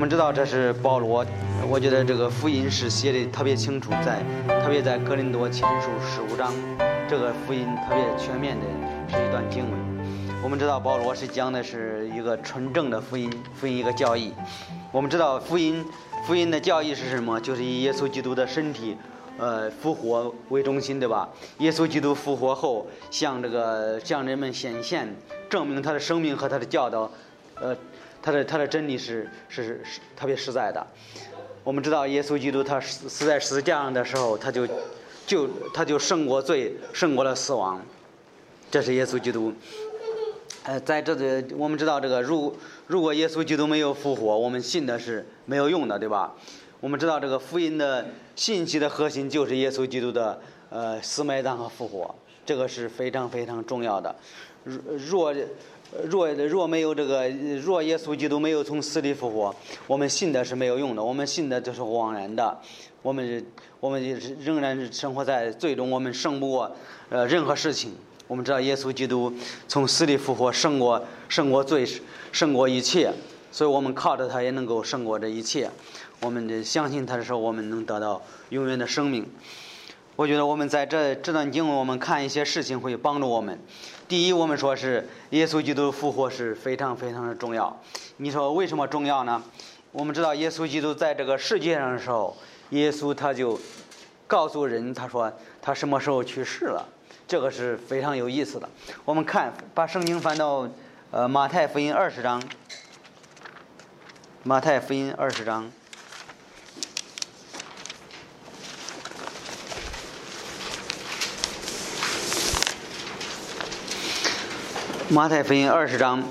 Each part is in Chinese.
知道这是保罗，我觉得这个福音是写的特别清楚，特别在哥林多前书15章，这个福音特别全面的是一段经文。我们知道保罗是讲的是一个纯正的福音一个教义。我们知道福音的教义是什么？就是以耶稣基督的身体复活为中心，对吧？耶稣基督复活后向人们显现，证明他的生命和他的教导，他的真理是特别实在的。我们知道耶稣基督他死在十字架上的时候，他就胜过罪，胜过了死亡。这是耶稣基督。在这里我们知道这个如果耶稣基督没有复活，我们信的是没有用的，对吧？我们知道这个福音的信息的核心就是耶稣基督的死埋葬和复活，这个是非常非常重要的。若耶稣基督没有从死里复活，我们信的是没有用的，我们信的就是枉然的。我们仍然是生活在罪中，我们胜不过任何事情。我们知道耶稣基督从死里复活，胜过罪，胜过一切，所以我们靠着他也能够胜过这一切。我们相信他的时候，我们能得到永远的生命。我觉得我们在这段经文，我们看一些事情会帮助我们。第一，我们说是耶稣基督复活是非常非常的重要。你说为什么重要呢？我们知道耶稣基督在这个世界上的时候，耶稣他就告诉人，他说他什么时候去世了，这个是非常有意思的。我们把圣经翻到马太福音20章，马太福音20章。马太福音20章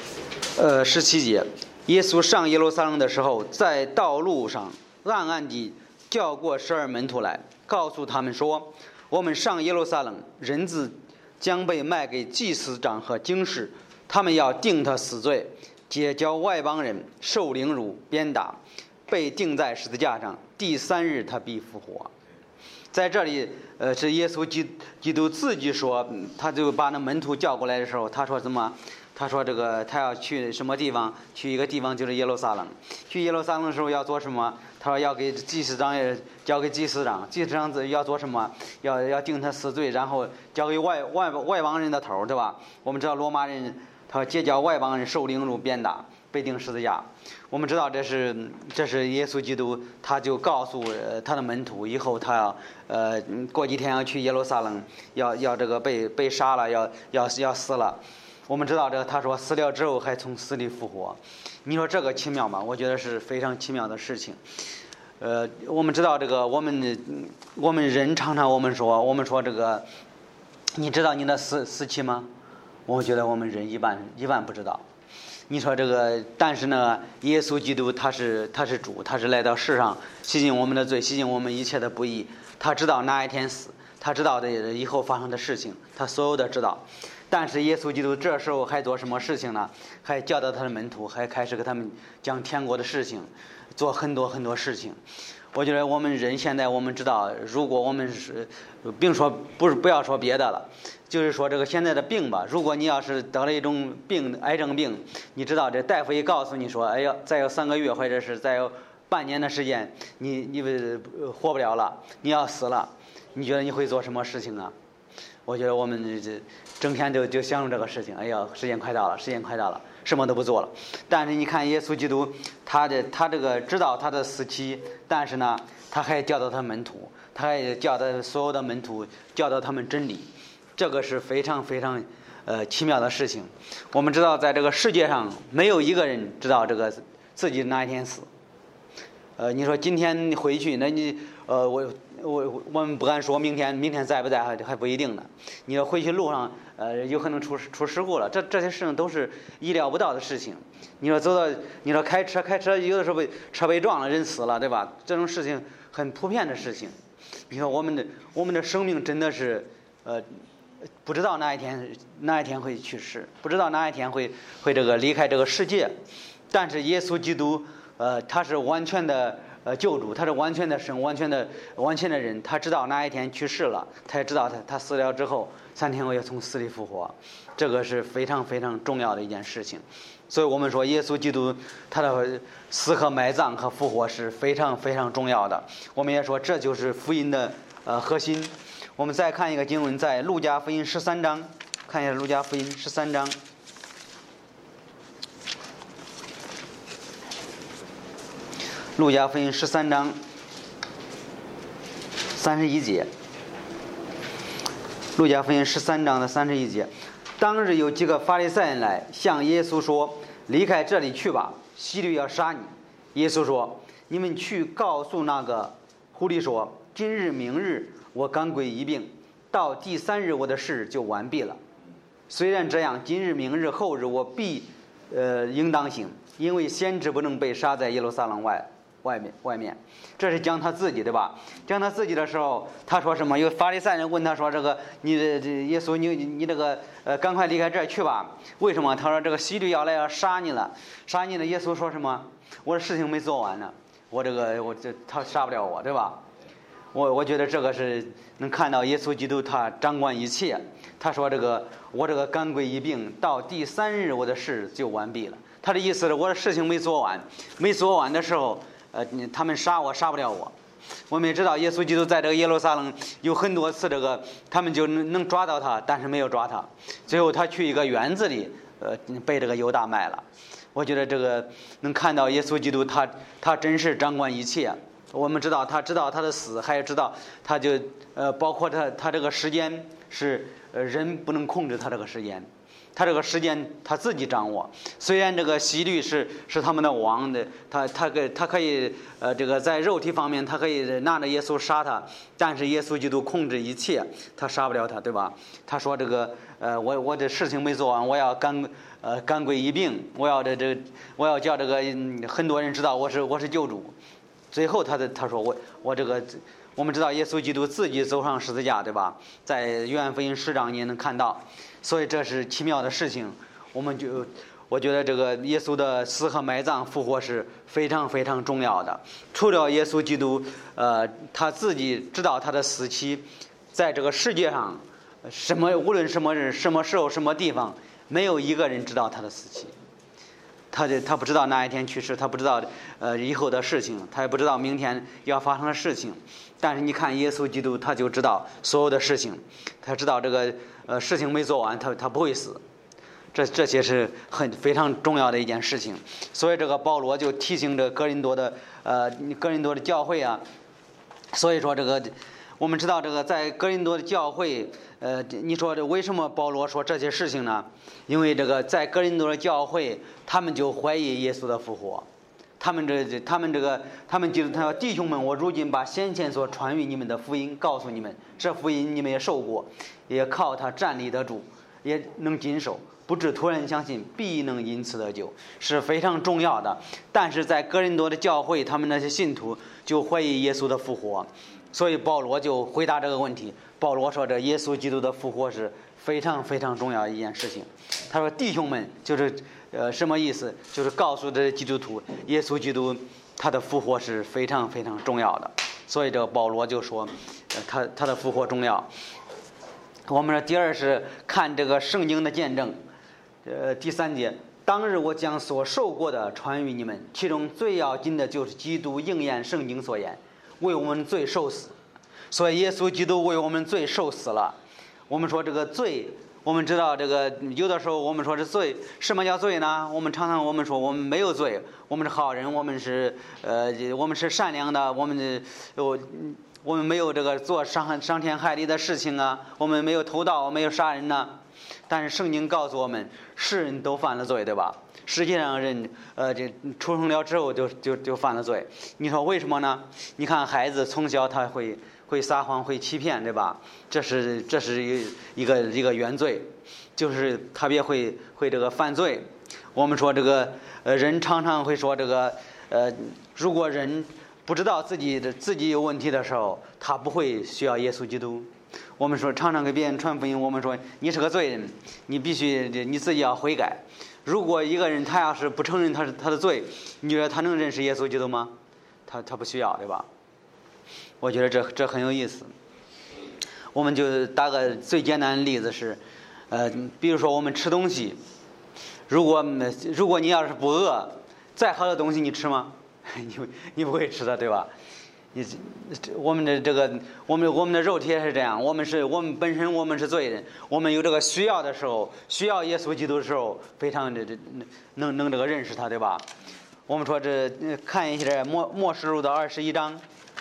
17节，耶稣上耶路撒冷的时候，在道路上暗暗地叫过12门徒来，告诉他们说，我们上耶路撒冷，人子将被卖给祭司长和经师，他们要定他死罪，结交外邦人，受凌辱鞭打，被钉在十字架上，第3日他必复活。在这里是耶稣基督自己说，他就把那门徒叫过来的时候，他说什么？他说他要去什么地方？去一个地方就是耶路撒冷。去耶路撒冷的时候要做什么？他说要给祭司长也交给祭司长，祭司长要做什么？要定他死罪，然后交给外邦人的头，对吧？我们知道罗马人他结交外邦人，受凌辱鞭打，被钉十字架。我们知道这是耶稣基督，他就告诉他的门徒，以后他要过几天要去耶路撒冷，要这个被杀了，要死了。我们知道他说死了之后还从死里复活。你说这个奇妙吗？我觉得是非常奇妙的事情。我们知道我们人常常我们说这个，你知道你的死期吗？我觉得我们人一般不知道。你说但是呢，耶稣基督他是主，他是来到世上洗净我们的罪，洗净我们一切的不义。他知道哪一天死，他知道的以后发生的事情，他所有的知道。但是耶稣基督这时候还做什么事情呢？还教导他的门徒，还开始给他们讲天国的事情，做很多很多事情。我觉得我们人现在我们知道，如果我们是不要说别的了，就是说这个现在的病吧，如果你要是得了一种病，癌症病，你知道这大夫一告诉你说，哎呀，再有3个月或者是再有半年的时间，你活不了了，你要死了，你觉得你会做什么事情啊？我觉得我们整天就想着这个事情，哎呀，时间快到了，什么都不做了。但是你看耶稣基督，他这个知道他的死期，但是呢，他还教导他门徒，他还教导所有的门徒，教导他们真理，这个是非常非常奇妙的事情。我们知道，在这个世界上没有一个人知道自己哪一天死。你说今天回去，那你我们不敢说明天在不在还不一定呢。你要回去路上有可能出事故了，这些事情都是意料不到的事情。你说开车有的时候车被撞了，人死了，对吧？这种事情很普遍的事情。你说我们的生命真的是不知道哪一天会去世，不知道哪一天会离开这个世界。但是耶稣基督他是完全的救主，他是完全的神，完全的人。他知道哪一天去世了，他也知道他死了之后3天后要从死里复活，这个是非常非常重要的一件事情。 所以我们说耶稣基督他的死和埋葬和复活是非常非常重要的。我们也说这就是福音的核心。我们再看一个经文，在路加福音13章，看一下路加福音13章。路加福音13章31节，路加福音13章的31节，当日有几个法利赛人来向耶稣说：“离开这里去吧，希律要杀你。”耶稣说：“你们去告诉那个狐狸说，今日明日我赶鬼一病，到第3日我的事就完毕了。虽然这样，今日明日后日我必应当行，因为先知不能被杀在耶路撒冷外面。”这是讲他自己，对吧？讲他自己的时候，他说什么？有法利赛人问他说：“这个你耶稣，你这个赶快离开这儿去吧？为什么？”他说：“这个希律要来要杀你了，杀你了。”耶稣说什么？我的事情没做完呢，他杀不了我，对吧？我觉得这个是能看到耶稣基督他掌管一切。他说：“我这个赶鬼一病，到第3日我的事就完毕了。”他的意思是我的事情没做完的时候。他们杀不了我。我们也知道耶稣基督在这个耶路撒冷有很多次，他们就能抓到他，但是没有抓他。最后他去一个园子里，被这个犹大卖了。我觉得这个能看到耶稣基督他真是掌管一切。我们知道他的死，还知道他就包括他这个时间是人不能控制他这个时间。他这个时间他自己掌握，虽然这个希律是他们的王的，他可以在肉体方面他可以拿着耶稣杀他，但是耶稣基督控制一切，他杀不了他，对吧？他说我的事情没做完，我要赶鬼一病，我要叫很多人知道我是救主。最后他说我们知道耶稣基督自己走上十字架，对吧？在约翰福音10章你也能看到。所以这是奇妙的事情。我觉得这个耶稣的死和埋葬复活是非常非常重要的。除了耶稣基督他自己知道他的死期，在这个世界上无论什么人什么时候什么地方，没有一个人知道他的死期。他不知道哪一天去世，他不知道以后的事情，他也不知道明天要发生的事情。但是你看耶稣基督，他就知道所有的事情，他知道这个事情没做完，他不会死。这些是非常重要的一件事情。所以这个保罗就提醒着哥林多的教会啊。所以说我们知道在哥林多的教会，你说为什么保罗说这些事情呢？因为在哥林多的教会，他们就怀疑耶稣的复活。他们基督他弟兄们，我如今把先前所传于你们的福音告诉你们，这福音你们也受过，也靠他站立得住，也能谨守，不致突然相信，必能因此得救，是非常重要的。但是在哥林多的教会，他们那些信徒就怀疑耶稣的复活，所以保罗就回答这个问题。保罗说这耶稣基督的复活是非常非常重要的一件事情。他说弟兄们就是什么意思？就是告诉这基督徒，耶稣基督他的复活是非常非常重要的。所以保罗就说他的复活重要。我们说第二是看这个圣经的见证。第3节，当日我将所受过的传于你们，其中最要紧的就是基督应验圣经所言，为我们罪受死。所以耶稣基督为我们罪受死了。我们说这个罪，我们知道有的时候我们说是罪，什么叫罪呢？我们常常说我们没有罪，我们是好人，我们是善良的，我们没有做伤天害理的事情啊，我们没有偷盗，没有杀人呢。但是圣经告诉我们，世人都犯了罪，对吧？世界上人出生了之后就犯了罪。你说为什么呢？你看孩子从小他会撒谎，会欺骗，对吧？这是一个原罪，就是特别会犯罪。我们说人常常会说如果人不知道自己有问题的时候，他不会需要耶稣基督。我们说常常给别人传福音，我们说你是个罪人，你必须你自己要悔改。如果一个人他要是不承认他的罪，你觉得他能认识耶稣基督吗？他不需要，对吧？我觉得这很有意思。我们就打个最简单的例子是，比如说我们吃东西， 如果你要是不饿，再好的东西你吃吗？你不会吃的，对吧？我们的这个我们的肉体也是这样，我们本身我们是罪人，我们有这个需要的时候，需要耶稣基督的时候，非常能这个认识他，对吧？我们说看一下默示录的21章，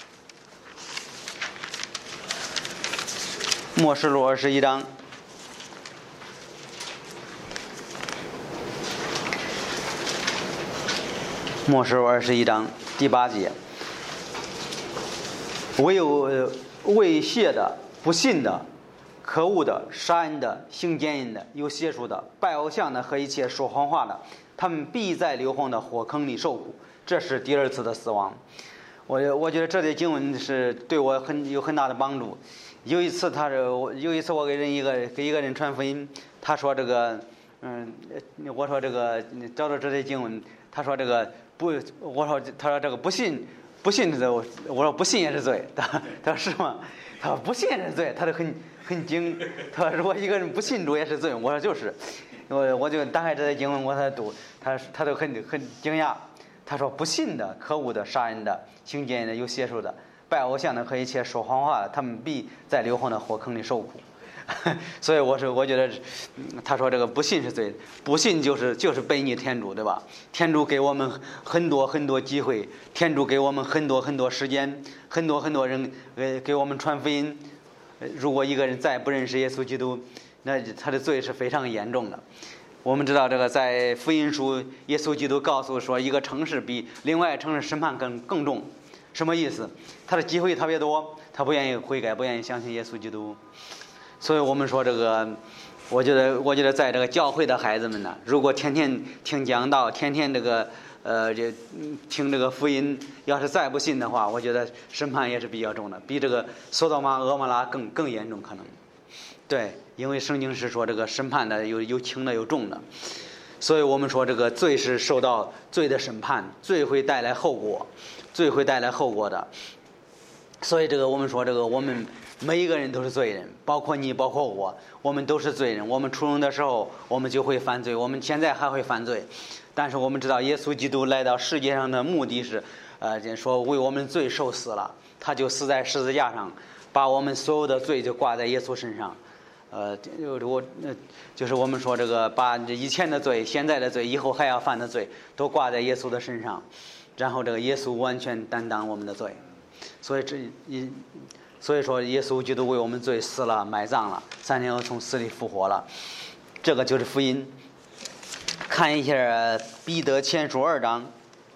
默示录21章。默示录21章第8节，唯有为邪的、不信的、可恶的、杀人的、行奸淫的、有邪术的、拜偶像的和一切说谎话的，他们必在硫磺的火坑里受苦。这是第2次的死亡。我觉得这类经文是对我有很大的帮助。有一次我给一个人传福音，他说这个我说这个找到这类经文，他说这个他说这个不信是罪，我说不信也是罪，他说是吗？他说不信也是罪，他就很惊，他说如果一个人不信主也是罪，我说就是，我就打开这些经文我才读，他就很惊讶，他说不信的、可恶的、杀人的、行奸淫的、有邪术的、拜偶像的和一切说谎话的，他们必在硫磺的火坑里受苦。所以我觉得他说这个不信是罪，不信就是悖逆天主，对吧？天主给我们很多机会，天主给我们很多时间，很多人给我们传福音。如果一个人再不认识耶稣基督，那他的罪是非常严重的。我们知道这个在福音书，耶稣基督告诉说，一个城市比另外城市审判更重。什么意思？他的机会特别多，他不愿意悔改，不愿意相信耶稣基督。所以我们说这个，我觉得在这个教会的孩子们呢，如果天天听讲道，天天听这个福音，要是再不信的话，我觉得审判也是比较重的，比这个索多玛、蛾摩拉更严重可能。对，因为圣经是说这个审判的有轻的有重的，所以我们说这个罪是受到罪的审判，罪会带来后果，罪会带来后果的。所以我们说我们每一个人都是罪人，包括你，包括我们都是罪人。我们出生的时候我们就会犯罪，我们现在还会犯罪。但是我们知道耶稣基督来到世界上的目的是说为我们罪受死了，他就死在十字架上，把我们所有的罪就挂在耶稣身上。就是我们说把以前的罪、现在的罪、以后还要犯的罪都挂在耶稣的身上，然后耶稣完全担当我们的罪。所以说耶稣基督为我们罪死了、埋葬了，3天后从死里复活了，这个就是福音。看一下彼得前书2章。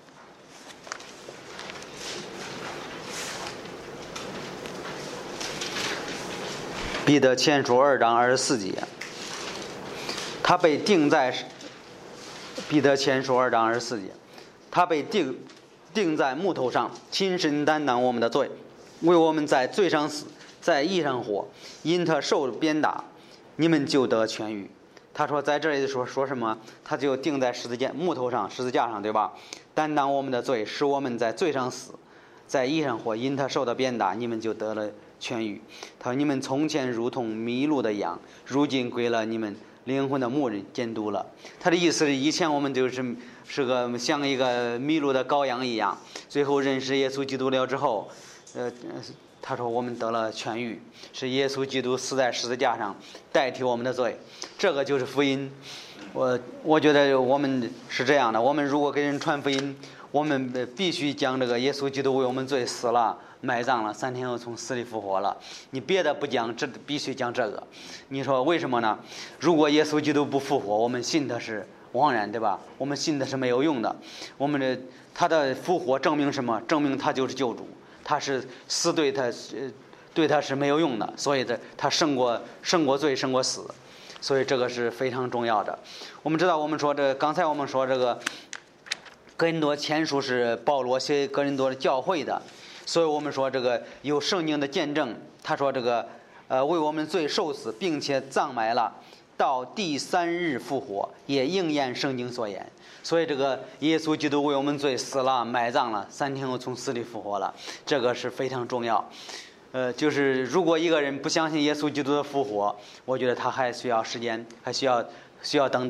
彼得前书2章24节，他被钉在彼得前书2章24节，他被钉在木头上，亲身担当我们的罪，为我们在罪上死，在义上活，因他受鞭打，你们就得痊愈。他说在这里说什么？他就钉在木头上，十字架上，对吧？担当我们的罪，使我们在罪上死，在义上活，因他受的鞭打，你们就得了痊愈。他说你们从前如同迷路的羊，如今归了你们灵魂的牧人监督了。他的意思是，以前我们是个像一个迷路的羔羊一样，最后认识耶稣基督了之后，他说我们得了痊愈，是耶稣基督死在十字架上代替我们的罪，这个就是福音。我觉得我们是这样的，我们如果给人传福音，我们必须讲耶稣基督为我们罪死了、埋葬了，3天后从死里复活了。你别的不讲，必须讲这个。你说为什么呢？如果耶稣基督不复活，我们信的是枉然，对吧？我们信的是没有用的。他的复活证明什么？证明他就是救主，他是死对他是没有用的，所以他胜过罪，胜过死，所以这个是非常重要的。我们知道，刚才我们说哥林多前书是保罗写哥林多的教会的，所以我们说有圣经的见证。他说为我们罪受死，并且葬埋了，到第3日复活，也应验圣经所言。所以耶稣基督为我们罪死了、埋葬了，3天后从死里复活了，这个是非常重要。就是如果一个人不相信耶稣基督的复活，我觉得他还需要时间，还需要等待，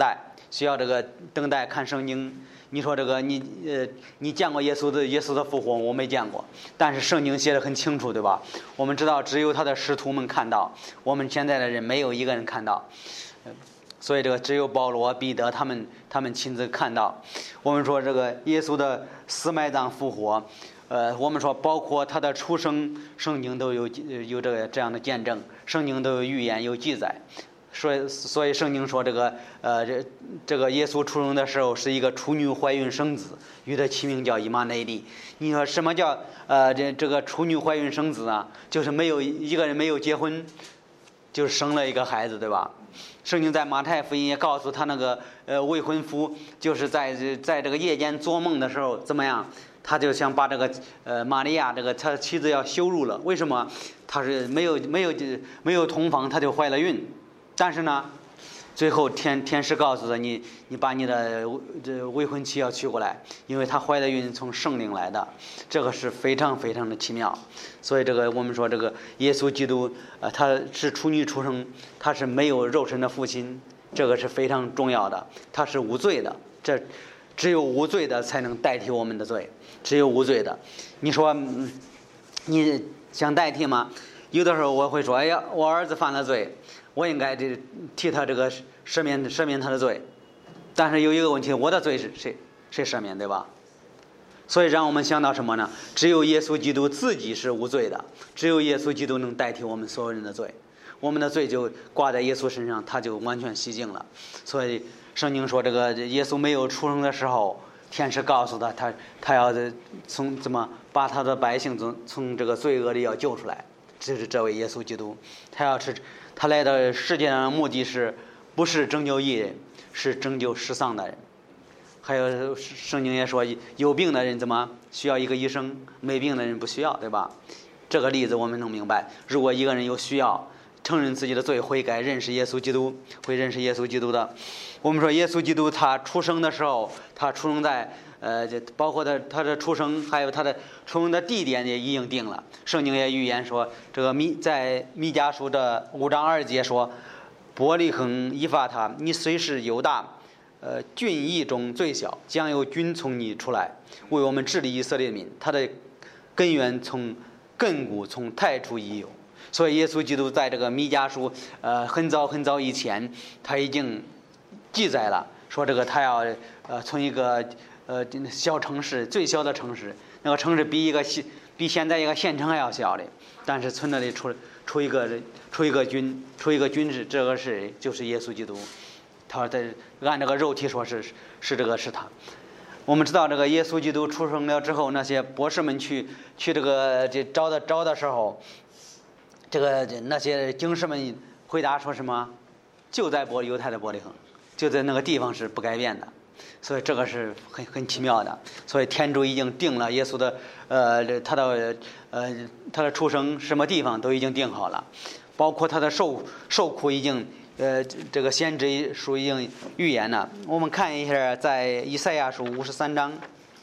需要这个等待看圣经。你说这个你见过耶稣的复活？我没见过，但是圣经写得很清楚，对吧？我们知道只有他的使徒们看到，我们现在的人没有一个人看到，所以这个只有保罗、彼得他们亲自看到。我们说这个耶稣的死埋葬复活，我们说包括他的出生，圣经都有这样的见证，圣经都有预言有记载。所以圣经说这个耶稣出生的时候是一个处女怀孕生子，与他起名叫以马内利。你说什么叫这个处女怀孕生子啊？就是没有一个人没有结婚，就生了一个孩子，对吧？圣经在马太福音也告诉他那个未婚夫，就是在这个夜间做梦的时候怎么样？他就想把这个玛利亚这个他妻子要羞辱了。为什么？他是没有同房，他就怀了孕。但是呢，最后天使告诉他，你把你的未婚妻要娶过来，因为她怀的孕从圣灵来的，这个是非常非常的奇妙。所以这个我们说这个耶稣基督他是处女出生，他是没有肉身的父亲，这个是非常重要的，他是无罪的，这只有无罪的才能代替我们的罪，只有无罪的。你说你想代替吗？有的时候我会说，哎呀，我儿子犯了罪，我应该替他这个赦免他的罪。但是有一个问题，我的罪是谁赦免，对吧？所以让我们想到什么呢？只有耶稣基督自己是无罪的，只有耶稣基督能代替我们所有人的罪，我们的罪就挂在耶稣身上，他就完全洗净了。所以圣经说，这个耶稣没有出生的时候，天使告诉他要怎么把他的百姓从这个罪恶里要救出来。就是这位耶稣基督，他来到世界上的目的不是拯救义人，是拯救失丧的人。还有圣经也说，有病的人怎么需要一个医生，没病的人不需要，对吧？这个例子我们能明白。如果一个人有需要，承认自己的罪，悔改，认识耶稣基督，会认识耶稣基督的。我们说耶稣基督他出生的时候，他出生在包括他的出生，还有他的出生的地点也已经定了。圣经也预言说，这个在弥迦书的5章2节说，伯利恒以法他，你虽是犹大郡邑中最小，将有君从你出来，为我们治理以色列民。他的根源从亘古从太初已有。所以耶稣基督在这个弥迦书很早以前，他已经记载了，说这个他要从一个小城市，最小的城市，那个城市比现在一个县城还要小的，但是从那里出一个君士，这个是就是耶稣基督。他按这个肉体说是他。我们知道这个耶稣基督出生了之后，那些博士们去这个找的时候，那些经师们回答说什么？就在犹太的伯利恒，就在那个地方是不改变的。所以这个是很奇妙的。所以天主已经定了耶稣的他的出生什么地方都已经定好了，包括他的受苦已经这个先知书已经预言了。我们看一下，在以赛亚书53章，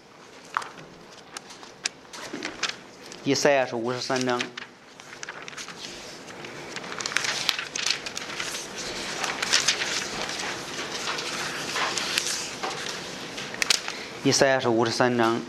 以赛亚书53章。以赛亚书53章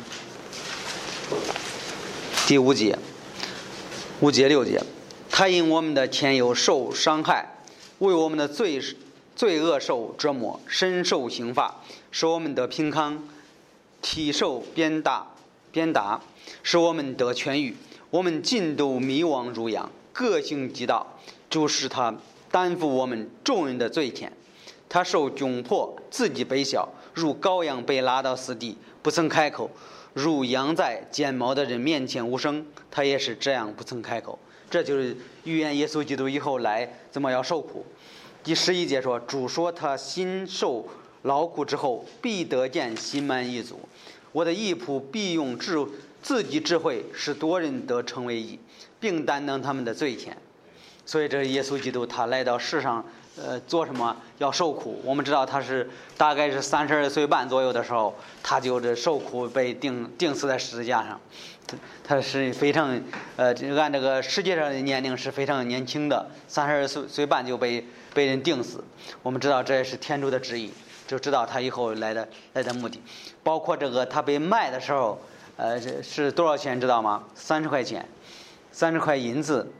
第5节6节，他因我们的愆尤受伤害，为我们的罪恶受折磨，身受刑罚，使我们得平康，体受鞭打，使我们得痊愈。我们尽都迷惘如羊，各行己道，主使他担负我们众人的罪愆。他受窘迫，自己悲笑，如羔羊被拉到死地，不曾开口；如羊在剪毛的人面前无声，他也是这样不曾开口。这就是预言耶稣基督以后来怎么要受苦。第11节说，主说他心受劳苦之后，必得见心满意足。我的义仆必用自己智慧，使多人得成为义，并担当他们的罪愆。所以这耶稣基督他来到世上做什么？要受苦。我们知道他是大概是32岁半左右的时候，他就受苦被钉死在十字架上。他是非常按这个世界上的年龄是非常年轻的，32岁半就被人钉死。我们知道这也是天主的旨意， 就知道他以后来的目的。包括这个他被卖的时候，是多少钱知道吗？30块钱，30块银子。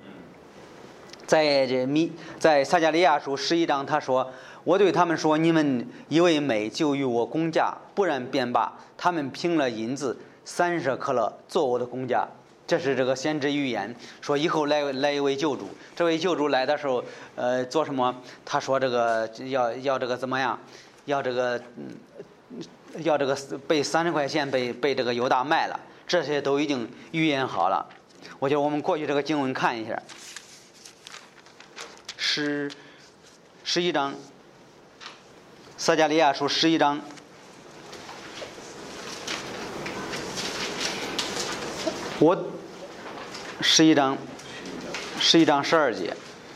在撒迦利亚书11章，他说：“我对他们说，你们以为美，就与我公价，不然便罢。他们拼了银子30克勒做我的公价。”这是这个先知预言，说以后来一位救主。这位救主来的时候，做什么？他说这个要这个怎么样？要这个被30块钱被这个犹大卖了，这些都已经预言好了。我觉得我们过去这个经文看一下。11章，撒迦利亚书11章，11章12节，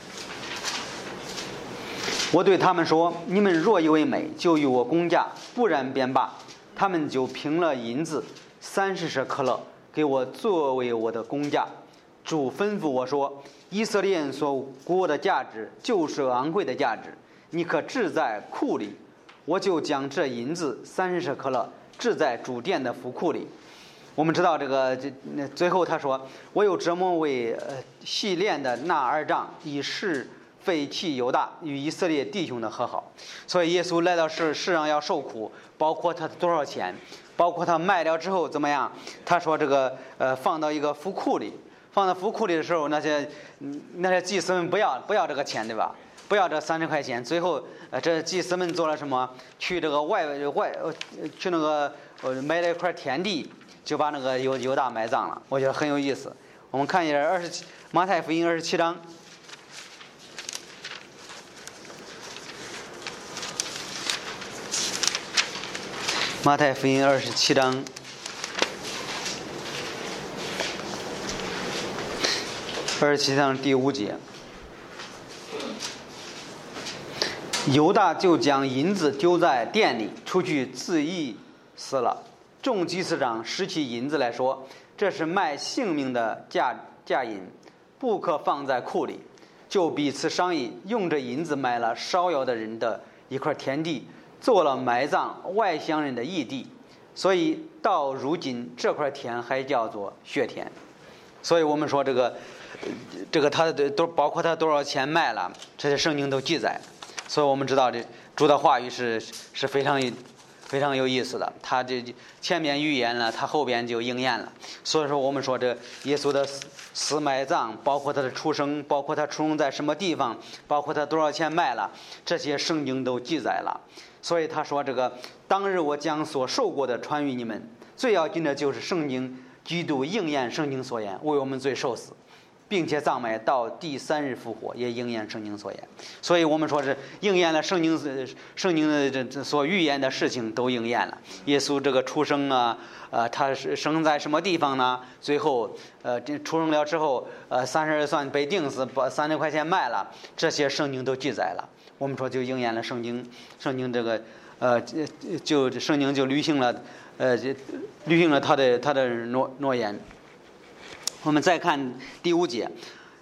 我对他们说：“你们若以为美，就与我公价，不然便罢。”他们就凭了银子30舍克勒给我作为我的公价。主吩咐我说：“以色列人所过的价值就是昂贵的价值，你可置在库里。”我就将这银子30舍克勒置在主殿的府库里。我们知道最后他说：“我又折磨为细练的那2杖，以示废弃犹大与以色列弟兄的和好。”所以耶稣来到世上要受苦，包括他多少钱，包括他卖了之后怎么样。他说放到一个府库里。放到府库里的时候，那些祭司们不要这个钱，对吧？不要这30块钱。最后这祭司们做了什么？去这个去那个买了一块田地，就把那个犹大埋葬了。我觉得很有意思。我们看一下马太福音27章。马太福音27章。27章第5节，犹大就将银子丢在店里，出去自缢死了。众祭司长拾起银子来说：“这是卖性命的价银，不可放在库里。”就彼此商议，用这银子买了烧窑的人的一块田地，做了埋葬外乡人的义地。所以到如今，这块田还叫做血田。所以我们说这个他都包括他多少钱卖了，这些圣经都记载。所以我们知道这主的话语是非常有意思的。他这前面预言了，他后边就应验了。所以说我们说这耶稣的死埋葬，包括他的出生，包括他出生在什么地方，包括他多少钱卖了，这些圣经都记载了。所以他说当日我将所受过的传于你们。最要紧的就是圣经基督应验圣经所言，为我们罪受死，并且葬埋，到第3日复活，也应验圣经所言。所以我们说是应验了圣经的所预言的事情都应验了。耶稣这个出生啊，他是生在什么地方呢？最后出生了之后，32算被钉死，把30块钱卖了，这些圣经都记载了。我们说就应验了圣经这个圣经就履行了他的诺言。我们再看第5节，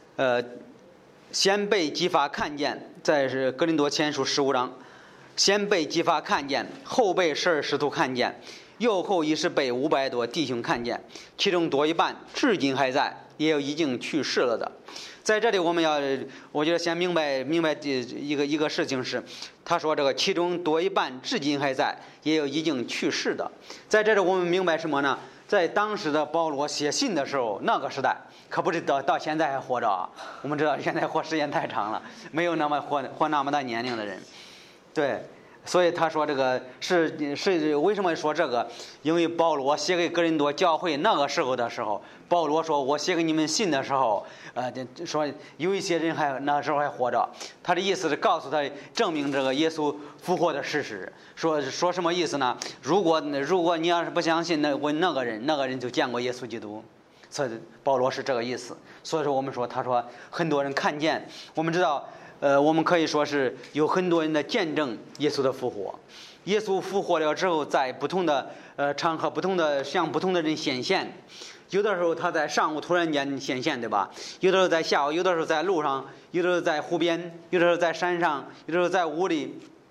先被激发看见，在是哥林多前书15章，先被激发看见，后被12使徒看见，又后已是被500多弟兄看见，其中多一半至今还在，也有已经去世了的。在这里我觉得先明白一个事情是，他说这个其中多一半至今还在，也有已经去世的。在这里我们明白什么呢？在当时的保罗写信的时候，那个时代可不是到现在还活着啊。我们知道现在活时间太长了，没有那么活那么大年龄的人。对，所以他说这个是为什么说这个？因为保罗写给哥林多教会那个时候的时候，保罗说我写给你们信的时候，说有一些人那时候还活着。他的意思是告诉他证明这个耶稣复活的事实。说什么意思呢？如果你要是不相信，问那个人就见过耶稣基督。所以保罗是这个意思。所以说我们说，他说很多人看见，我们知道。我们可以说是有很多人的见证耶稣的复活。耶稣复活了之后，在不同的场合、向不同的人显现。有的时候他在上午突然间显现，对吧？有的时候在下午，有的时候在路上，有的时候在湖边，有的时候在山上，有的时候在屋里。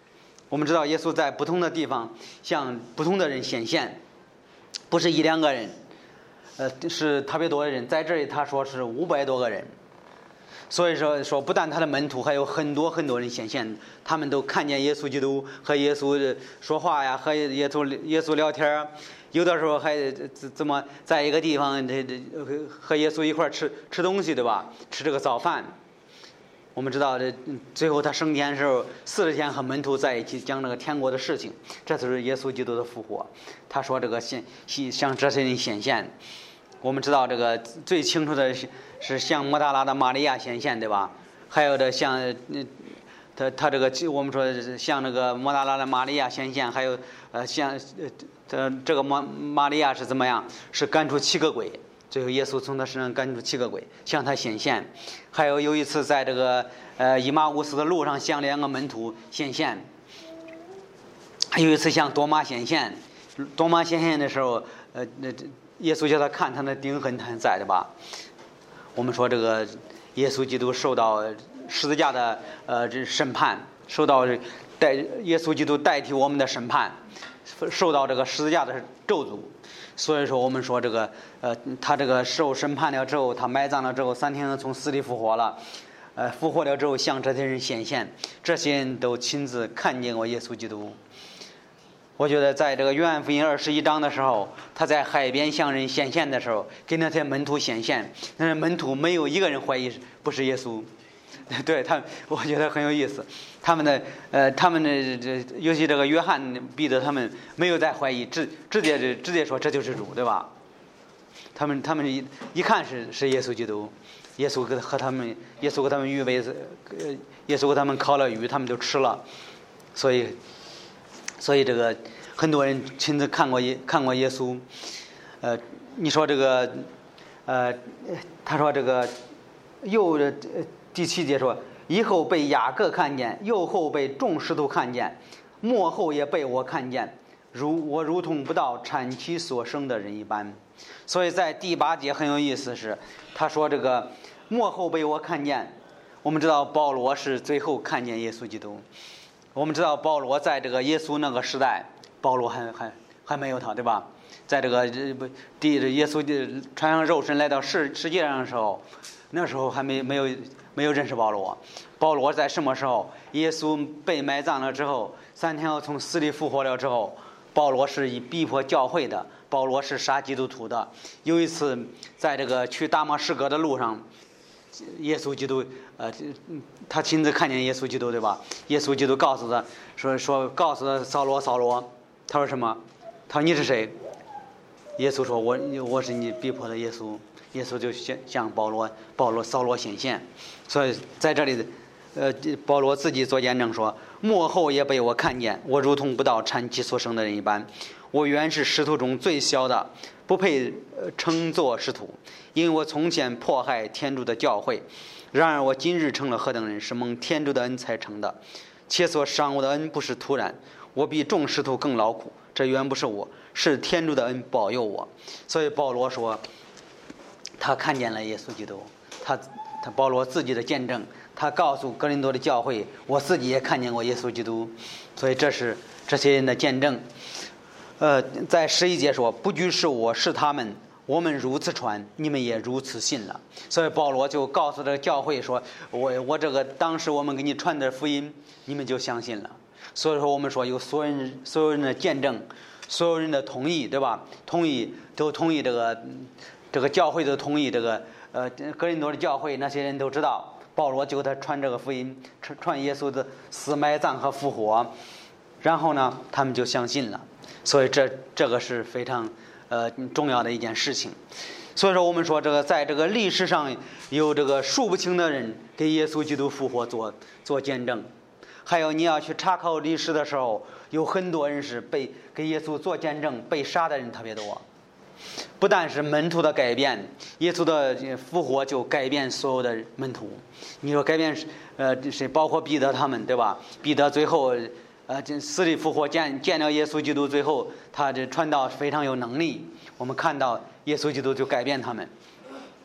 我们知道耶稣在不同的地方向不同的人显现，不是一两个人，是特别多的人。在这里他说是500多个人，所以说不但他的门徒，还有很多人显现，他们都看见耶稣基督，和耶稣说话呀，和耶稣聊天，有的时候还怎么在一个地方和耶稣一块吃东西，对吧？吃这个早饭。我们知道最后他升天的时候40天和门徒在一起讲这个天国的事情，这就是耶稣基督的复活。他说这个向这些人显现。我们知道这个最清楚的是向抹大拉的玛利亚显现，对吧？还有的像他这个我们说像那个抹大拉的玛利亚显现，还有像这个玛利亚是怎么样？是赶出7个鬼，最后耶稣从他身上赶出7个鬼，向他显现。还有一次在这个以马忤斯的路上向2个门徒显现。还有一次向多马显现，多马显现的时候，耶稣叫他看他的钉痕还在的吧？我们说这个耶稣基督受到十字架的这审判，受到耶稣基督代替我们的审判，受到这个十字架的咒诅。所以说我们说这个他这个受审判了之后，他埋葬了之后3天从死里复活了，复活了之后向这些人显现，这些人都亲自看见过耶稣基督。我觉得在这个约翰福音21章的时候，他在海边向人显现的时候，给那些门徒显现，但是门徒没有一个人怀疑不是耶稣。对他，我觉得很有意思。他们的尤其这个约翰、彼得他们没有再怀疑，直接说这就是主，对吧？他们一看是耶稣基督，耶稣给他们预备，耶稣给他们烤了鱼，他们就吃了，所以这个很多人亲自看过耶稣。你说这个他说这个第7节说，以后被雅各看见，又后被众使徒看见，末后也被我看见，我如同不到产期所生的人一般。所以在第8节很有意思，是他说这个末后被我看见。我们知道保罗是最后看见耶稣基督。我们知道保罗在这个耶稣那个时代，保罗还没有他，对吧？在这个耶稣穿上肉身来到世界上的时候，那时候还没有认识保罗。保罗在什么时候？耶稣被埋葬了之后，3天后从死里复活了之后，保罗是以逼迫教会的，保罗是杀基督徒的。有一次在这个去大马士革的路上，耶稣基督他亲自看见耶稣基督，对吧？耶稣基督告诉他告诉他扫罗，他说什么？他说你是谁？耶稣说我是你逼迫的耶稣。耶稣就向扫罗显现。所以在这里保罗自己做见证说，末后也被我看见，我如同不到产期所生的人一般。我原是使徒中最小的，不配称作使徒，因为我从前迫害天主的教会。然而我今日成了何等人，是蒙天主的恩才成的，且所赏我的恩不是突然，我比众使徒更劳苦，这原不是我，是天主的恩保佑我。所以保罗说他看见了耶稣基督，他保罗自己的见证，他告诉哥林多的教会，我自己也看见过耶稣基督。所以这是这些人的见证。在11节说，不拘是我是他们，我们如此传，你们也如此信了。所以保罗就告诉这个教会说，我这个当时我们给你传的福音，你们就相信了。所以说我们说有所有人的见证，所有人的同意，对吧？都同意这个教会都同意，这个哥林多的教会那些人都知道保罗就给他传这个福音，传耶稣的死埋葬和复活，然后呢他们就相信了。所以这个是非常重要的一件事情。所以说我们说这个在这个历史上有这个数不清的人给耶稣基督复活做见证。还有你要去查考历史的时候，有很多人是给耶稣做见证被杀的人特别多。不但是门徒的改变，耶稣的复活就改变所有的门徒。你说改变谁？包括彼得他们，对吧？彼得最后死里复活，见了耶稣基督，最后他这传道非常有能力。我们看到耶稣基督就改变他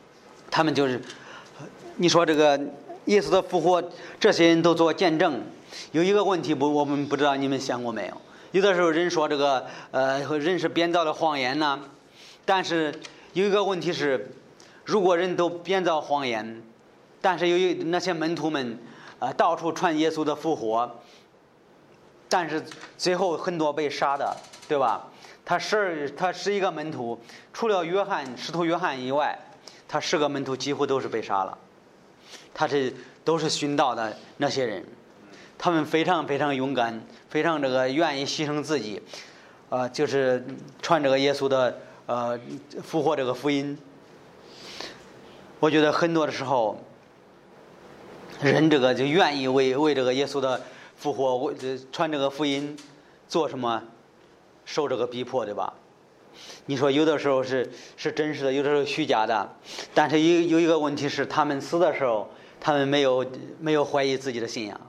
们就是，你说这个耶稣的复活，这些人都做见证。 有一个问题我们不知道你们想过没有？有的时候人说这个人是编造的谎言呢，但是有一个问题是，如果人都编造谎言，但是那些门徒们到处传耶稣的复活，但是最后很多被杀的，对吧？他11个门徒，除了使徒约翰以外，他10个门徒几乎都是被杀了。都是殉道的那些人，他们非常非常勇敢，非常愿意牺牲自己，就是传这个耶稣的复活这个福音。我觉得很多的时候，人就愿意为这个耶稣的复活传这个福音做什么，受这个逼迫，对吧？你说有的时候是真实的，有的时候虚假的，但是有一个问题是，他们死的时候，他们没有怀疑自己的信仰。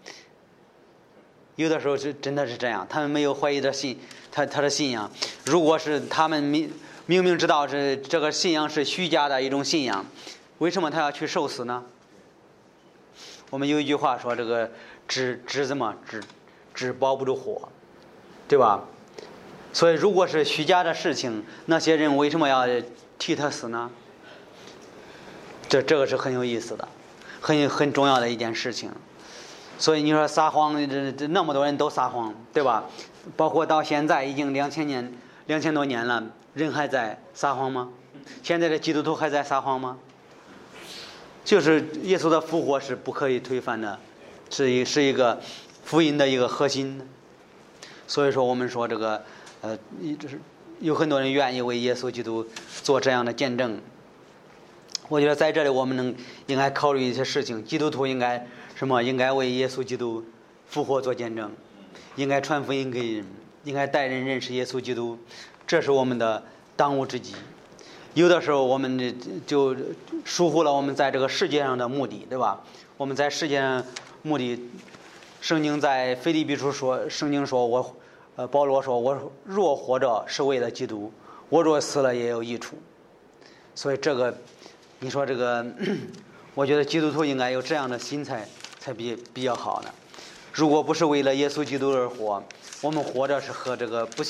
有的时候是真的是这样，他们没有怀疑他的信仰。如果是他们明明知道这个信仰是虚假的一种信仰，为什么他要去受死呢？我们有一句话说，这个纸包不住火，对吧？所以如果是虚假的事情，那些人为什么要替他死呢？这个是很有意思的，很重要的一件事情。所以你说撒谎，那么多人都撒谎，对吧？包括到现在已经2000多年了，人还在撒谎吗？现在的基督徒还在撒谎吗？就是耶稣的复活是不可以推翻的，是一个福音的一个核心。所以说我们说这个有很多人愿意为耶稣基督做这样的见证。我觉得在这里我们应该考虑一些事情，基督徒应该什么？应该为耶稣基督复活做见证，应该传福音给人，应该带人认识耶稣基督，这是我们的当务之急。有的时候我们就疏忽了我们在这个世界上的目的，对吧？我们在世界上目的，圣经在腓立比书说，圣经说保罗说，我若活着是为了基督，我若死了也有益处。所以你说我觉得基督徒应该有这样的心才比较好的。如果不是为了耶稣基督而活，我们活着是和这个不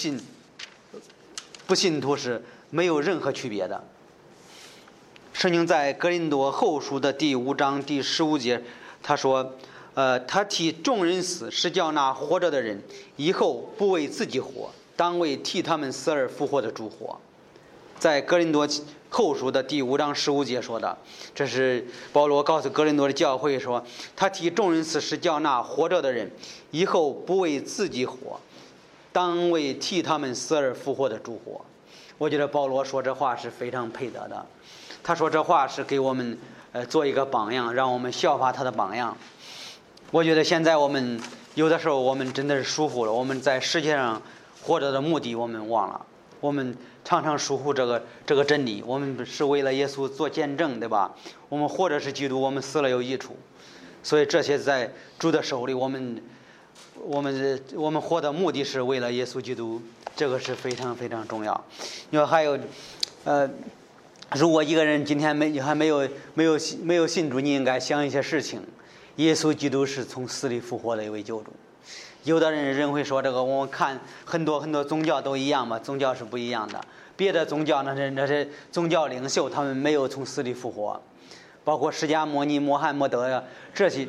信徒是没有任何区别的。圣经在哥林多后书的第5章第15节，他说他替众人死，是叫那活着的人以后不为自己活，当为替他们死而复活的主活。在哥林多后书的第5章15节说的，这是保罗告诉哥林多的教会说，他替众人死，是叫那活着的人以后不为自己活，当为替他们死而复活的主活。我觉得保罗说这话是非常配得的，他说这话是给我们做一个榜样，让我们效法他的榜样。我觉得现在我们有的时候我们真的是疏忽了，我们在世界上活着的目的我们忘了，我们常常疏忽这个真理。我们是为了耶稣做见证，对吧？我们活着是基督，我们死了有益处。所以这些在主的手里，我们活的目的是为了耶稣基督，这个是非常非常重要。你说还有如果一个人今天还没有信主，你应该想一些事情。耶稣基督是从死里复活的一位救主。有的人会说我们看很多宗教都一样嘛，宗教是不一样的。别的宗教那是宗教领袖，他们没有从死里复活，包括释迦牟尼、穆罕默德呀这些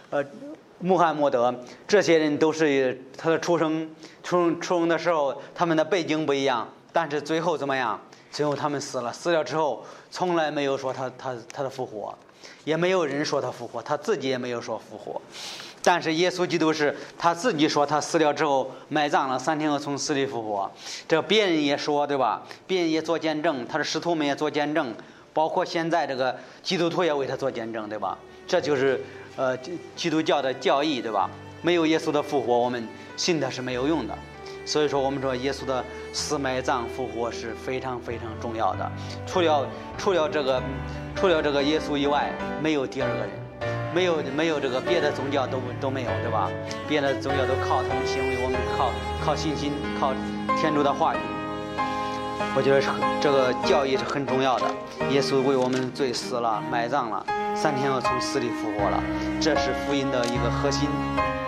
这些人都是他的出生的时候，他们的背景不一样，但是最后怎么样？最后他们死了之后，从来没有说他的复活，也没有人说他复活，他自己也没有说复活。但是耶稣基督是他自己说他死了之后埋葬了，3天后从死里复活。这别人也说，对吧？别人也做见证，他的使徒们也做见证，包括现在这个基督徒也为他做见证，对吧？这就是基督教的教义，对吧？没有耶稣的复活，我们信他是没有用的。所以说我们说耶稣的死埋葬复活是非常非常重要的。除了这个耶稣以外，没有第二个人，没有这个别的宗教都没有，对吧？别的宗教都靠他们行为，我们靠信心，靠天主的话语。我觉得这个教义是很重要的。耶稣为我们罪死了，埋葬了，3天后从死里复活了，这是福音的一个核心。